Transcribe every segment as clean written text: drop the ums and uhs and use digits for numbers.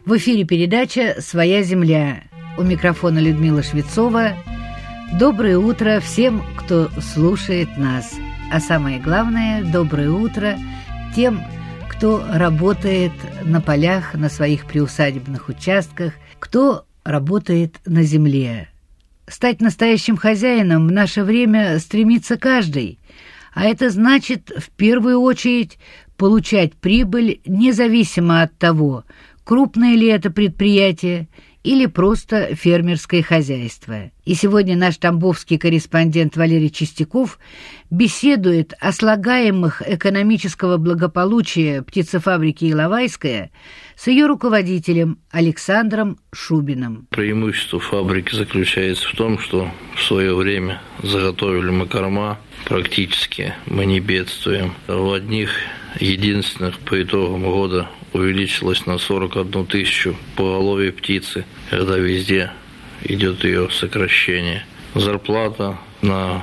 В эфире передача «Своя земля». У микрофона Людмила Швецова. Доброе утро всем, кто слушает нас. А самое главное, доброе утро тем, кто работает на полях, на своих приусадебных участках, кто работает на земле. Стать настоящим хозяином в наше время стремится каждый, а это значит в первую очередь получать прибыль независимо от того, крупное ли это предприятие или просто фермерское хозяйство. И сегодня наш тамбовский корреспондент Валерий Чистяков беседует о слагаемых экономического благополучия птицефабрики «Иловайская» с ее руководителем Александром Шубиным. Преимущество фабрики заключается в том, что в свое время заготовили мы корма, практически мы не бедствуем. В одних единственных по итогам года увеличилось на 41 тысячу поголовье птицы, когда везде идет ее сокращение. Зарплата на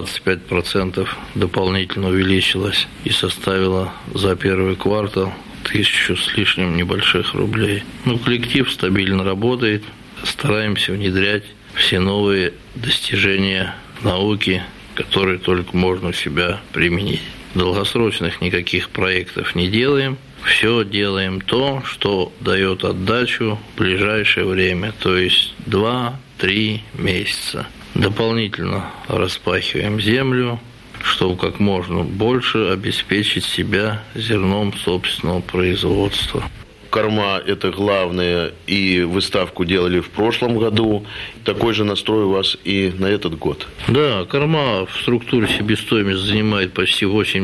25% дополнительно увеличилась и составила за первый квартал 1000 с лишним небольших рублей. Коллектив стабильно работает, стараемся внедрять все новые достижения науки, которые только можно у себя применить. Долгосрочных никаких проектов не делаем. Все делаем то, что дает отдачу в ближайшее время, то есть 2-3 месяца. Дополнительно распахиваем землю, чтобы как можно больше обеспечить себя зерном собственного производства. Корма – это главное, и выставку делали в прошлом году. Такой же настрой у вас и на этот год? Да, корма в структуре себестоимости занимает почти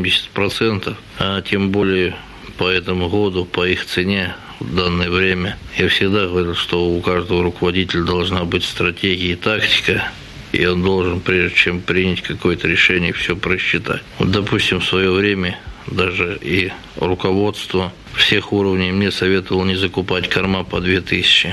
80%, а тем более по этому году, по их цене в данное время. Я всегда говорил, что у каждого руководителя должна быть стратегия и тактика, и он должен, прежде чем принять какое-то решение, все просчитать. Допустим, в свое время даже и руководство всех уровней мне советовало не закупать корма по 2000.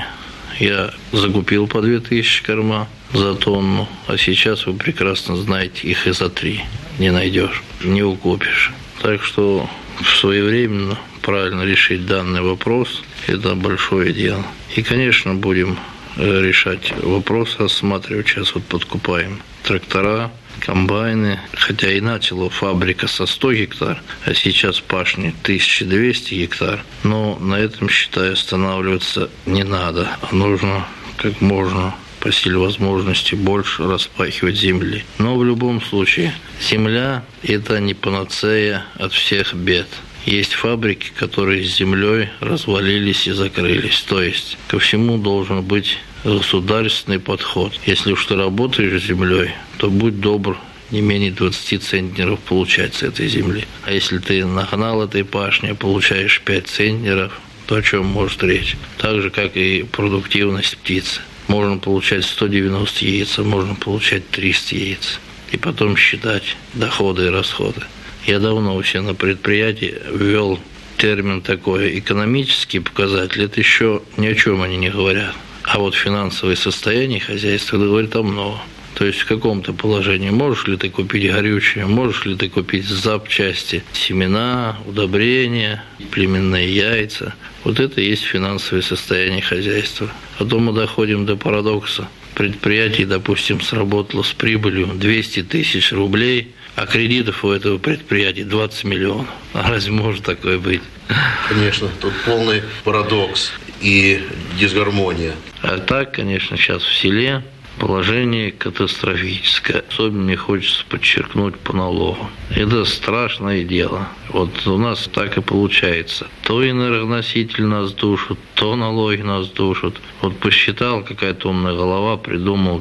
Я закупил по 2000 корма за тонну, а сейчас вы прекрасно знаете, их и за 3 не найдешь, не укупишь. Так что своевременно правильно решить данный вопрос – это большое дело. И, конечно, будем решать вопрос, рассматривать. Сейчас подкупаем трактора, комбайны, хотя и начала фабрика со 100 гектар, а сейчас пашни 1200 гектар. Но на этом, считаю, останавливаться не надо, а нужно как можно по силе возможности больше распахивать земли. Но в любом случае, земля – это не панацея от всех бед. Есть фабрики, которые с землей развалились и закрылись. То есть ко всему должен быть государственный подход. Если уж ты работаешь с землей, то будь добр не менее 20 центнеров получать с этой земли. А если ты нагнал этой пашни, получаешь 5 центнеров, то о чем может речь? Так же, как и продуктивность птицы. Можно получать 190 яиц, а можно получать 300 яиц. И потом считать доходы и расходы. Я давно у себя на предприятии ввел термин такой: экономические показатели. Это еще ни о чем они не говорят. А вот финансовое состояние хозяйства говорит о многом. То есть в каком-то положении можешь ли ты купить горючее, можешь ли ты купить запчасти, семена, удобрения, племенные яйца. Вот это и есть финансовое состояние хозяйства. А то мы доходим до парадокса. Предприятие, допустим, сработало с прибылью 200 тысяч рублей, а кредитов у этого предприятия 20 миллионов. А разве может такое быть? Конечно, тут полный парадокс и дисгармония. А так, конечно, сейчас в селе положение катастрофическое. Особенно мне хочется подчеркнуть по налогам. Это страшное дело. Вот у нас так и получается. То энергоноситель нас душит, то налоги нас душат. Вот посчитал, какая-то умная голова придумал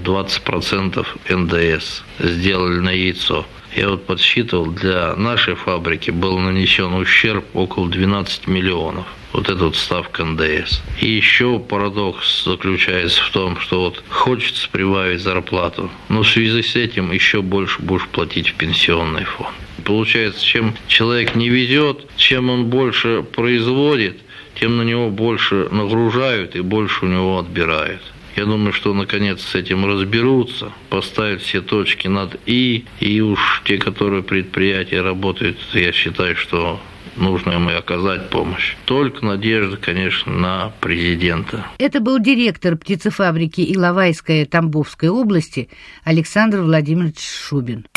20% НДС. Сделали на яйцо. Я подсчитывал, для нашей фабрики был нанесен ущерб около 12 миллионов. Вот эта ставка НДС. И еще парадокс заключается в том, что хочется прибавить зарплату, но в связи с этим еще больше будешь платить в пенсионный фонд. Получается, чем человек не везет, чем он больше производит, тем на него больше нагружают и больше у него отбирают. Я думаю, что наконец с этим разберутся, поставят все точки над «и», и уж те, которые предприятия работают, я считаю, что нужно им и оказать помощь. Только надежда, конечно, на президента. Это был директор птицефабрики Иловайская Тамбовской области Александр Владимирович Шубин.